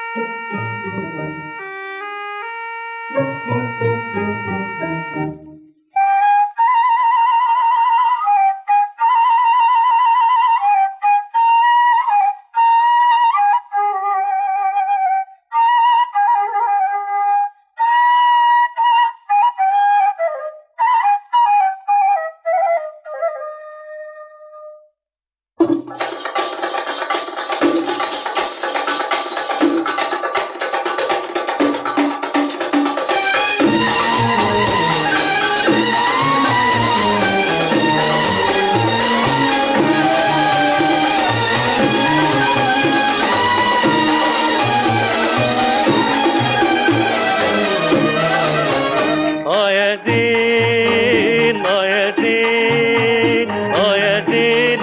يا زين يا زين يا زين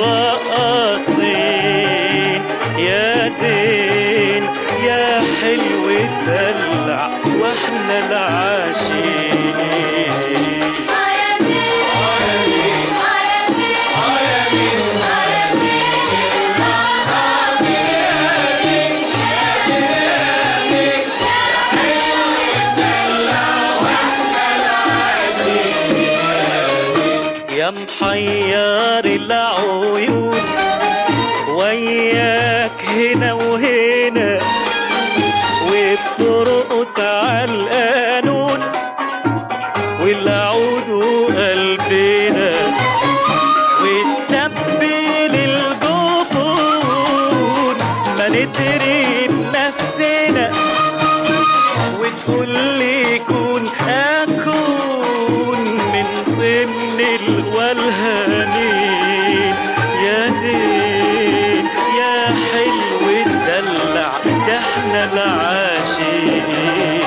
الرقاصين، يا زين يا حلو الدلع واحنا العاشقين. يا محير العيون وياك هنا وهنا، وبترقص عالقانون والعود وقلبنا، وتسبل الجفون ما ندري بنفسنا، وتقول لي كون أكون من ضمن الوالهانين. يا زين يا حلو الدلع ده احنا العاشقين.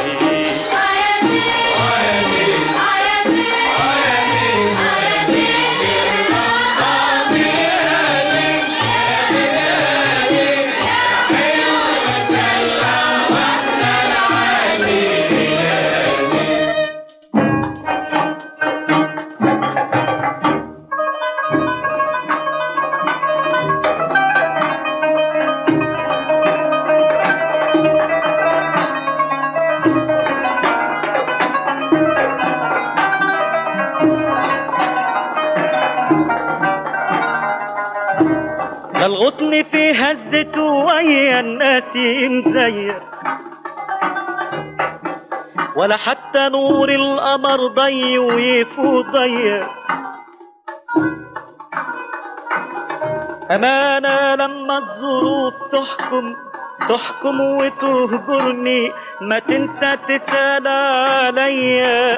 الغصن في هزته ويا الناس مزير، ولا حتى نور القمر ضي ويفوت ضيق. أمانة لما الظروف تحكم وتهجرني، ما تنسى تسأل عليا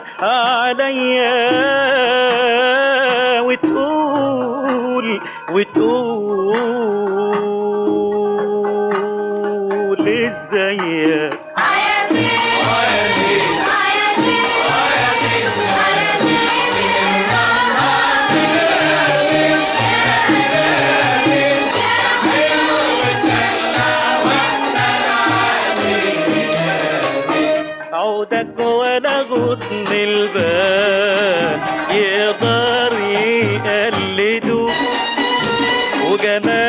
وتقول ازيك. عودك ولا غصن الباب يقدر يقلدوك، وجمال